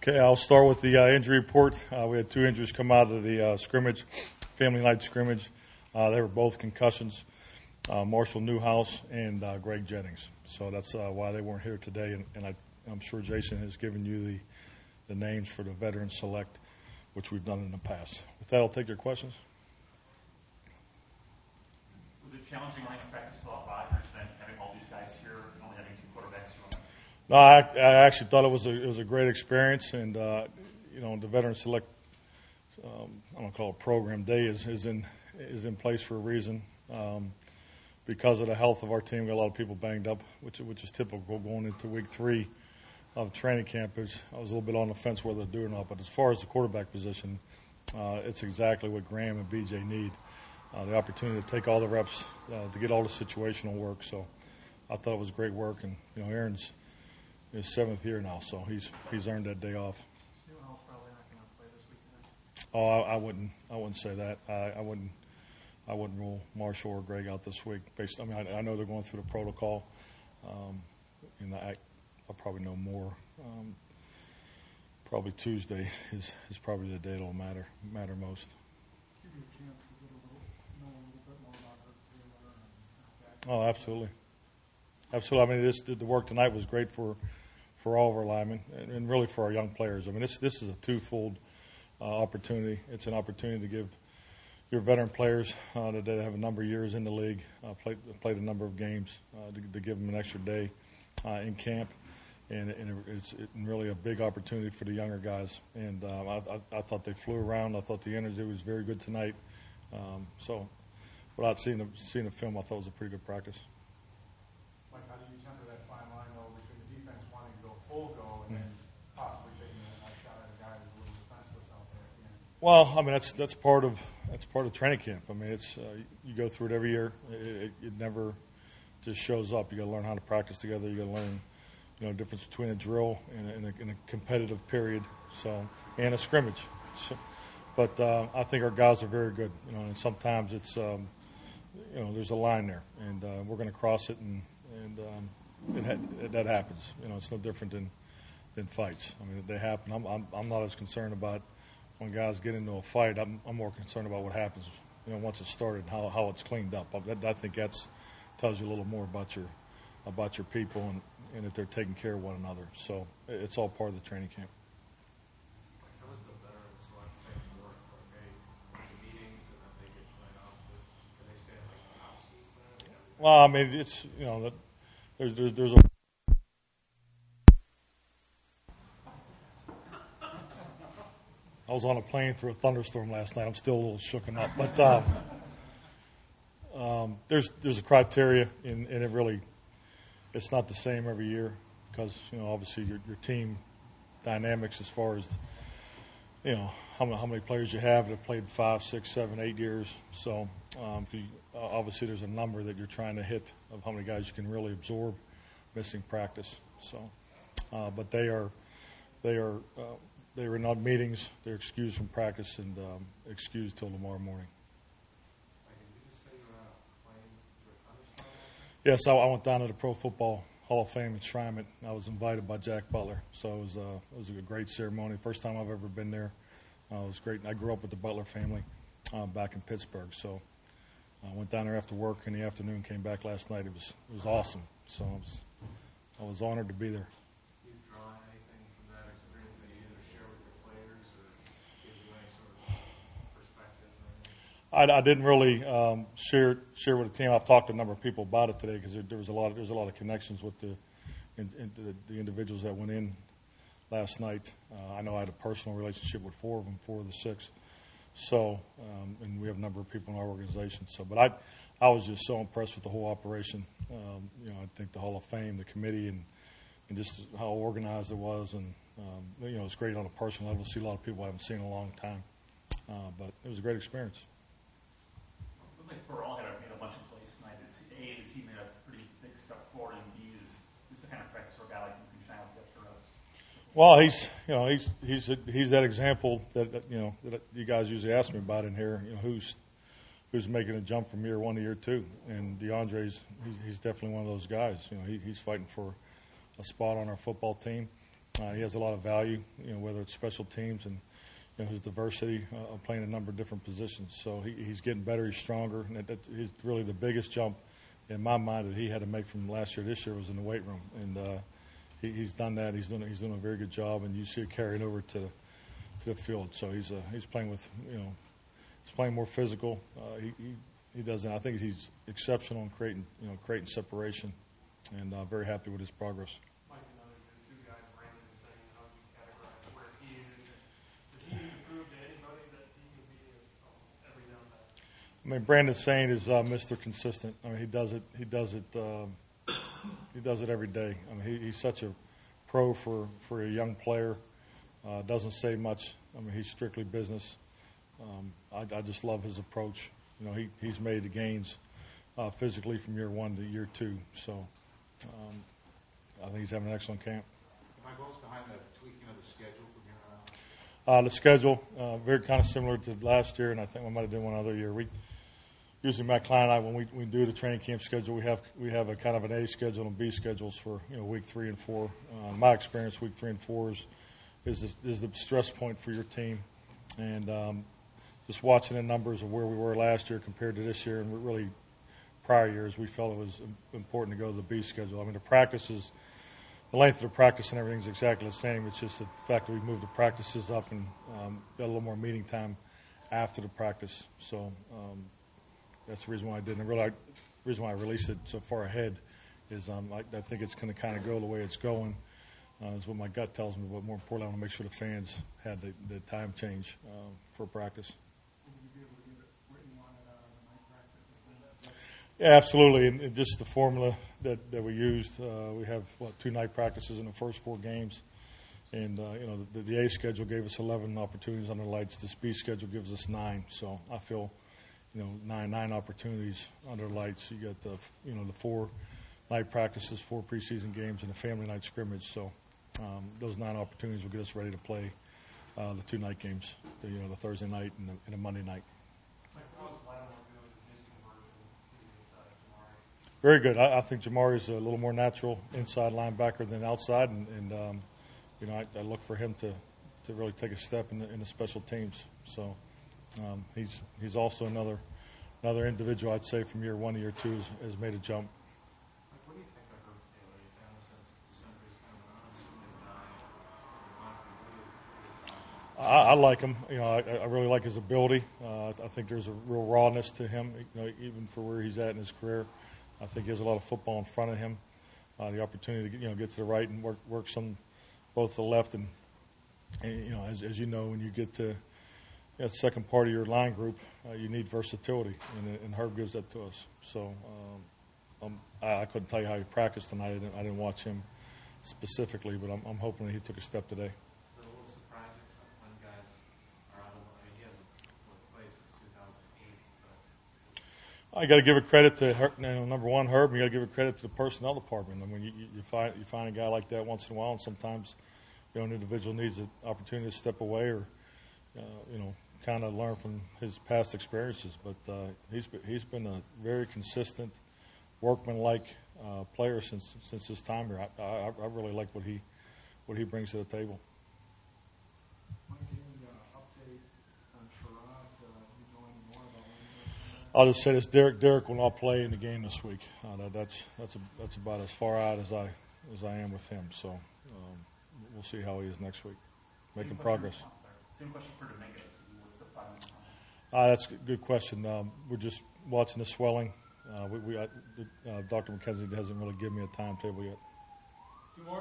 Okay, I'll start with the injury report. We had 2 injuries come out of the scrimmage, family night scrimmage. They were both concussions, Marshall Newhouse and Greg Jennings. So that's why they weren't here today, and I'm sure Jason has given you the names for the veteran select, which we've done in the past. With that, I'll take your questions. Was it challenging line of practice a lot, Rodgers, than having all these guys here and only having 2 quarterbacks here? No, I actually thought it was a great experience, and the veteran select, I don't call it program day, is in place for a reason. Because of the health of our team, we got a lot of people banged up, which is typical going into week 3 of training camp. I was a little bit on the fence whether to do it or not, but as far as the quarterback position, it's exactly what Graham and BJ need. The opportunity to take all the reps, to get all the situational work. So I thought it was great work, and Aaron's in his 7th year now, so he's earned that day off. Newhouse probably not going to play this weekend. Oh, I wouldn't say that. I wouldn't rule Marshall or Greg out this week. I know they're going through the protocol, and I'll probably know more. Probably Tuesday is probably the day it'll matter most. Give you a chance to know a little bit more about her. Oh, absolutely. Absolutely. I mean, the work tonight was great for all of our linemen and really for our young players. I mean, this is a twofold opportunity. It's an opportunity to give your veteran players that have a number of years in the league, played a number of games, to give them an extra day in camp. And it's really a big opportunity for the younger guys. And I thought they flew around. I thought the energy was very good tonight. So without seeing the film, I thought it was a pretty good practice. Mike, how do you temper that fine line, though, between the defense wanting to go full go and then possibly taking a shot at a guy who's a little defenseless out there at the end? Well, I mean, that's part of training camp. I mean, it's you go through it every year. It never just shows up. You got to learn how to practice together. You got to learn, the difference between a drill and a competitive period. And a scrimmage. But I think our guys are very good. And sometimes it's there's a line there, and we're going to cross it, and that happens. It's no different than fights. I mean, they happen. I'm not as concerned about when guys get into a fight. I'm more concerned about what happens, once it's started, and how it's cleaned up. I think that's tells you a little more about your people and if they're taking care of one another. So it's all part of the training camp. How does the veteran select thing work? Okay, the meetings and then they get signed off. Can they stay in like houses then? Well, I mean, it's there's a. I was on a plane through a thunderstorm last night. I'm still a little shooken up, but there's a criteria, and it really it's not the same every year because obviously your team dynamics as far as how many players you have that have played 5, 6, 7, 8 years. So obviously there's a number that you're trying to hit of how many guys you can really absorb missing practice. So, but they are not meetings. They're excused from practice and excused till tomorrow morning. Yes, I went down to the Pro Football Hall of Fame enshrinement. I was invited by Jack Butler, so it was a great ceremony. First time I've ever been there. It was great. I grew up with the Butler family back in Pittsburgh, so I went down there after work in the afternoon. Came back last night. It was awesome. So I was honored to be there. Do you draw anything from that experience that you either share with your players or give you any sort of perspective? I didn't really share with the team. I've talked to a number of people about it today because there's a lot of connections with the individuals that went in last night. I know I had a personal relationship with 4 of them, 4 of the 6. So, and we have a number of people in our organization. So, but I was just so impressed with the whole operation. I think the Hall of Fame, the committee, and just how organized it was, and it's great on a personal level to see a lot of people I haven't seen in a long time. But it was a great experience. Looks like Burrell had made a bunch of plays tonight. A, is he made a pretty big step forward, and B, is this the kind of practice where a guy like him can shine out the extra reps? Well, he's that example that you guys usually ask me about in here. Who's making a jump from year 1 to year 2, and DeAndre's he's definitely one of those guys. He's fighting for a spot on our football team. He has a lot of value, whether it's special teams and his diversity of playing a number of different positions. So he's getting better, he's stronger, and he's really the biggest jump in my mind that he had to make from last year to this year was in the weight room, and he's done that. He's doing a very good job, and you see it carrying over to the field. So he's playing with he's playing more physical. He does that. I think he's exceptional in creating separation, and very happy with his progress. Mike, another two guys, Brandon and Zane, how would you categorize where he is? Does he need to prove to anybody that he can be every down back? I mean, Brandon Sain is Mr. Consistent. I mean, he does it. He does it every day. I mean, he's such a pro for a young player. Doesn't say much. I mean, he's strictly business. I just love his approach. He's made the gains physically from year one to year two. So I think he's having an excellent camp. My goals behind the tweaking of the schedule from here on out? The schedule, very kind of similar to last year, and I think we might have done one other year. Usually Matt Klein and I, when we do the training camp schedule, we have a kind of an A schedule and B schedules for week 3 and 4. In my experience, week 3 and 4 is the stress point for your team, and just watching the numbers of where we were last year compared to this year, and really prior years, we felt it was important to go to the B schedule. I mean, the length of the practice and everything is exactly the same. It's just the fact that we moved the practices up and got a little more meeting time after the practice. So that's the reason why I did. And really, the reason why I released it so far ahead is I think it's going to kind of go the way it's going. Is what my gut tells me. But more importantly, I want to make sure the fans had the time change for practice. Will you be able to get it written on it out of the night practices? Yeah, absolutely. And just the formula that we used, we have 2 night practices in the first 4 games, and the A schedule gave us 11 opportunities under the lights. This B schedule gives us 9. So I feel, 9 opportunities under the lights. You got the 4 night practices, 4 preseason games, and a family night scrimmage. So those 9 opportunities will get us ready to play the 2 night games, the Thursday night and the Monday night. Mike, how was Lattimore doing in his conversion to the inside of Jamari? Very good. I think Jamari is a little more natural inside linebacker than outside, and I look for him to really take a step in the special teams. So he's also another individual, I'd say, from year 1 to year 2 has made a jump. Like, what do you think of Herb Taylor? You've had him since December. He's kind of an unassuming guy. I like him. I really like his ability. I think there's a real rawness to him, even for where he's at in his career. I think he has a lot of football in front of him. The opportunity to get to the right and work some both the left and as you know, when you get to the second part of your line group, you need versatility, and Herb gives that to us. So I couldn't tell you how he practiced tonight. I didn't watch him specifically, but I'm hoping that he took a step today. Is it a little surprising when guys are out of the way? He hasn't played since 2008. But I got to give it credit to number one, Herb. And you got to give it credit to the personnel department. I mean, you find a guy like that once in a while, and sometimes an individual needs an opportunity to step away or kind of learn from his past experiences. But he's been a very consistent, workmanlike player since his time here. I really like what he brings to the table. Mike, any update on Sherrod? You know any more about when he's I'll just say this: Derek will not play in the game this week. That's about as far out as I am with him. So we'll see how he is next week, making progress. Same question for Dominguez. What's the 5 minutes Ah, that's a good question. We're just watching the swelling. Dr. McKenzie hasn't really given me a timetable yet. 2 more?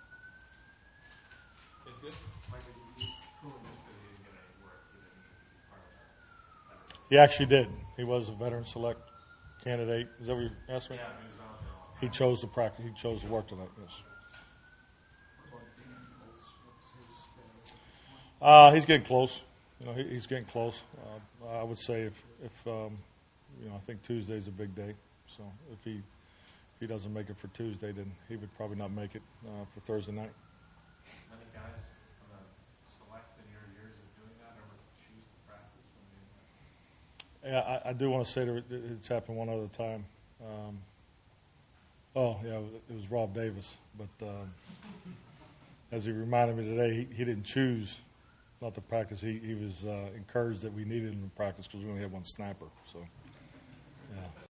It's good. Mike, you truly missed it. He didn't get any work. He didn't part of that. He actually did. He was a veteran select candidate. Is that what you asked me? Yeah, he was out there all the He chose to practice. He chose to work tonight. Yes. What about Dan Colts? What's his status? He's getting close. He's getting close. I would say if I think Tuesday's a big day. So if he doesn't make it for Tuesday, then he would probably not make it for Thursday night. Many guys from the select in your years of doing that ever choose to practice when they Yeah, I do want to say that it's happened one other time. It was Rob Davis, but as he reminded me today, he didn't choose not to practice. He was encouraged that we needed him to practice because we only had one snapper. So, yeah.